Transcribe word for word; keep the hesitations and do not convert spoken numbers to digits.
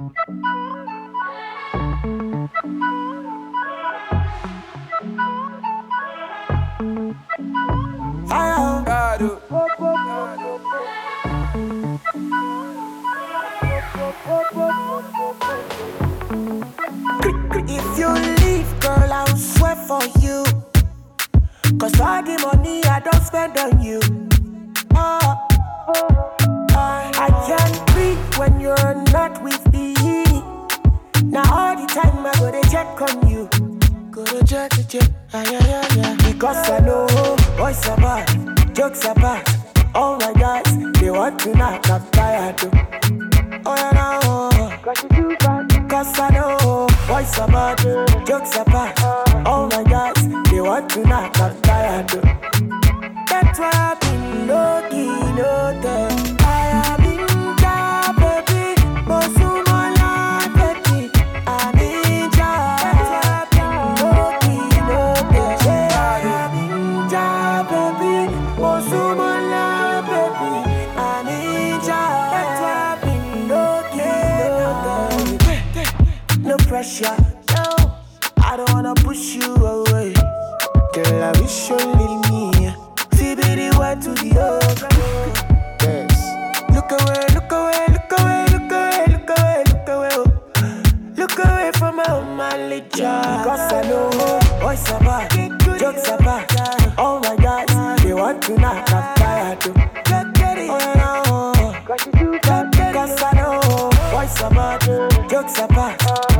If you leave, girl, I'll swear for you. Cause all the money I don't spend on you. Oh, I can't breathe when you're not with me. Now all the time I go to check on you. Go to check, to check, ah, yeah, yeah, yeah. Because I know boys are bad, jokes are bad. All my guys, they want to knock, I'm tired of. Oh yeah, no, cause you too bad. Cause I know boys are bad, jokes are bad. All my guys, they want to knock, I'm tired of. That's why I've been low-key, low-tech. I have been down, baby. Mosumola, baby. I need ya. That's why I've been low-key, low-tech. I have been down, baby. Mosumola, baby. I need ya. That's why I've been low-key, low-tech. No pressure, no. I don't wanna push you away. Girl, I wish you leave me. To the ocean. Yes. Look away, look away, look away, look away, look away, look away, oh. Look away from my manly child. Because I know boys are bad, jokes are bad. All my guys, they want to knock, I'm tired of. Oh, no. Because I know boys are bad, jokes are bad.